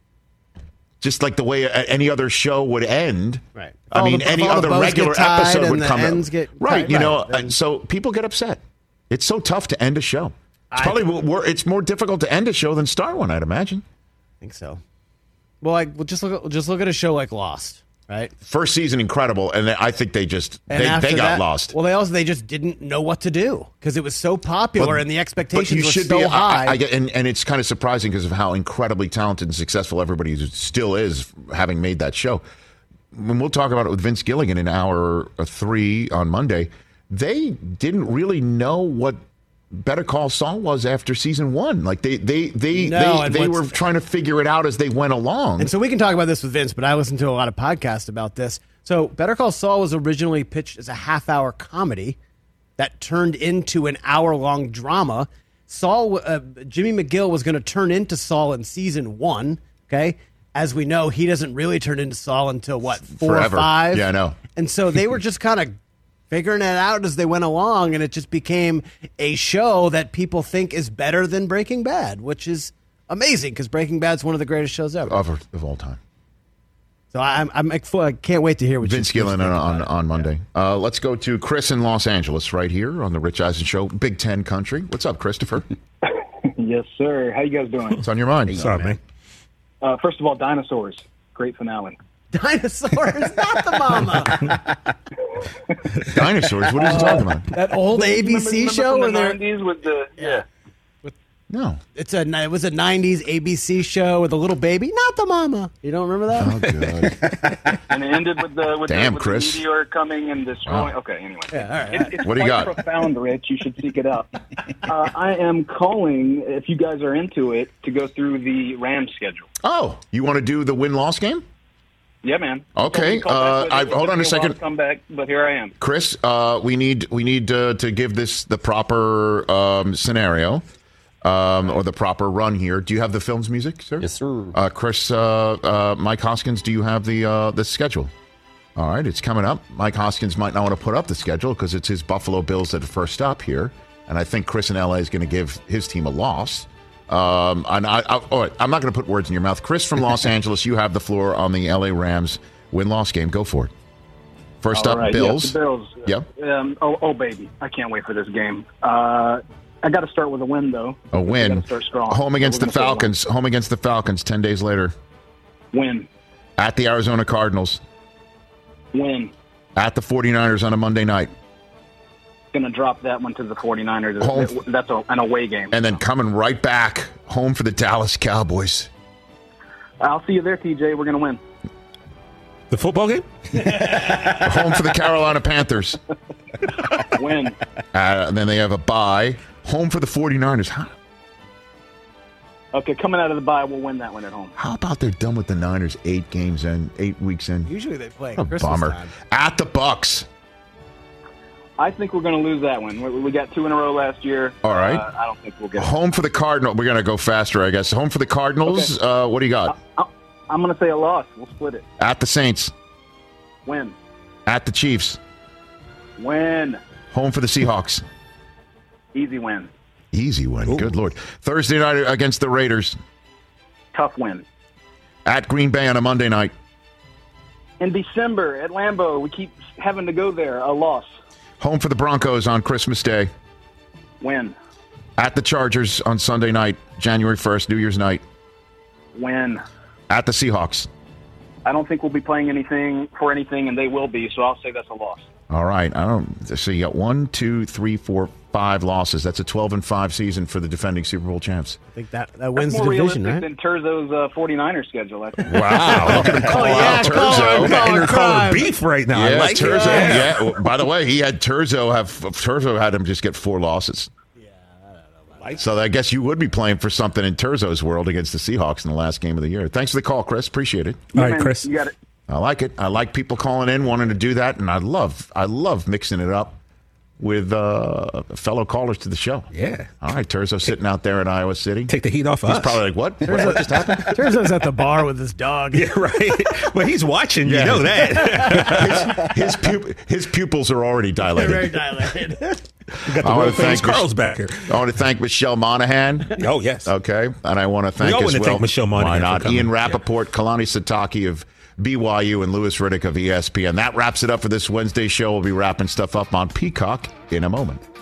just like the way a, any other show would end, right? I All mean, the, any all other the bows regular get tied episode and would the come ends out. get right, tied, you right, know, then- so people get upset. It's so tough to end a show. It's I- probably more, it's more difficult to end a show than start one, I'd imagine. I think so. Well, like, well, just look at just look at a show like Lost, right? First season incredible, and then I think they just And they, after they got that- lost. Well, they also they just didn't know what to do because it was so popular But- and the but expectations you were should so be, I- high. I, I get, and, and it's kind of surprising because of how incredibly talented and successful everybody still is, having made that show. When we'll talk about it with Vince Gilligan in hour three on Monday, they didn't really know what Better Call Saul was after season one. Like they they they No, they, and they what's- were trying to figure it out as they went along. And so we can talk about this with Vince, but I listened to a lot of podcasts about this. So Better Call Saul was originally pitched as a half-hour comedy that turned into an hour-long drama. Saul, uh, Jimmy McGill was going to turn into Saul in season one. Okay, as we know, he doesn't really turn into Saul until what four Forever. or five. Yeah, I know. And so they were just kind of figuring it out as they went along, and it just became a show that people think is better than Breaking Bad, which is amazing because Breaking Bad's one of the greatest shows ever. of, of all time. So I'm, I'm, I can't wait to hear what Vince you Gillen on, on, on Monday. Uh, let's go to Chris in Los Angeles right here on the Rich Eisen Show, Big Ten country. What's up, Christopher? Yes, sir. How you guys doing? What's on your mind? What's up, man? Uh, first of all, dinosaurs. Great finale. Dinosaurs, not the mama. Dinosaurs? What are you talking about? That old A B C remember, show from where the they're nineties with the yeah. No. It's a it was a nineties A B C show with a little baby, not the mama. You don't remember that? Oh, good. And it ended with the with, Damn, the, with Chris. the meteor coming and destroying. Wow. Okay, anyway. Yeah, all right. It, it's What do you quite got? profound, Rich. You should seek it out. Uh, I am calling, if you guys are into it, to go through the Rams schedule. Oh, you want to do the win-loss game? Yeah, man. Okay. Call back Uh, with it. I, It hold took on me a while to second. Come back, but here I am. Chris, uh, we need we need uh, to give this the proper um, scenario um, or the proper run here. Do you have the film's music, sir? Yes, sir. Uh, Chris, uh, uh, Mike Hoskins, do you have the uh, the schedule? All right, it's coming up. Mike Hoskins might not want to put up the schedule because it's his Buffalo Bills that are first up here, and I think Chris in L A is going to give his team a loss. Um, and I, I, all right, I'm not going to put words in your mouth. Chris from Los Angeles, you have the floor on the L A Rams win-loss game. Go for it. First All up, right, Bills. Yes, the Bills. Yep. Um, oh, oh, baby. I can't wait for this game. Uh, I got to start with a win, though. A win. Gotta start strong. Home against We're the gonna start Falcons. Home against the Falcons ten days later. Win. At the Arizona Cardinals. Win. At the 49ers on a Monday night. Going to drop that one to the 49ers. Home. That's a, an away game. And then coming right back home for the Dallas Cowboys. I'll see you there, T J. We're going to win. The football game? Home for the Carolina Panthers. Win. Uh, and then they have a bye. Home for the 49ers. How, Okay, coming out of the bye, we'll win that one at home. how about they're done with the Niners eight games in, eight weeks in? Usually they play A Christmas bummer. time. At the Bucks. I think we're going to lose that one. We, we got two in a row last year. All right. Uh, I don't think we'll get it. Home for the Cardinals. We're going to go faster, I guess. Home for the Cardinals. Uh, what do you got? I, I'm going to say a loss. We'll split it. At the Saints. Win. At the Chiefs. Win. Home for the Seahawks. Easy win. Easy win. Good Lord. Thursday night against the Raiders. Tough win. At Green Bay on a Monday night. In December at Lambeau, we keep having to go there. A loss. Home for the Broncos on Christmas Day. Win. At the Chargers on Sunday night, January first, New Year's night. Win. At the Seahawks. I don't think we'll be playing anything for anything, and they will be, so I'll say that's a loss. All right. I don't. So you got one, two, three, four, five losses. That's a twelve and five season for the defending Super Bowl champs. I think that, that wins That's the more division, realistic right? than Terzo's uh, 49ers schedule. That's Wow. Look at him call Oh, yeah, out call Terzo. her, call her You're calling crime. beef right now. I Yeah, like Terzo. it. Yeah. Well, by the way, he had Terzo have Terzo had him just get four losses. Yeah, I don't know. About so I guess you would be playing for something in Terzo's world against the Seahawks in the last game of the year. Thanks for the call, Chris. Appreciate it. All right, Chris. You got it. I like it. I like people calling in, wanting to do that, and I love, I love mixing it up. with uh, fellow callers to the show. Yeah. All right, Terzo sitting out there in Iowa City. Take the heat off He's us. probably like, what? What, what just happened? Terzo's at the bar with his dog. Yeah, right. Well, he's watching. You Yeah. know that. his, his, pup- his pupils are already dilated. Very dilated. We got the I wanna real famous thank Carl's Mich- back here. I want to thank Michelle Monahan. Oh, yes. Okay. And I want to thank all as wanna well. thank Michelle Monahan Why for not? coming. Ian Rappaport, Kalani Sataki of B Y U, and Louis Riddick of E S P N. That wraps it up for this Wednesday show. We'll be wrapping stuff up on Peacock in a moment.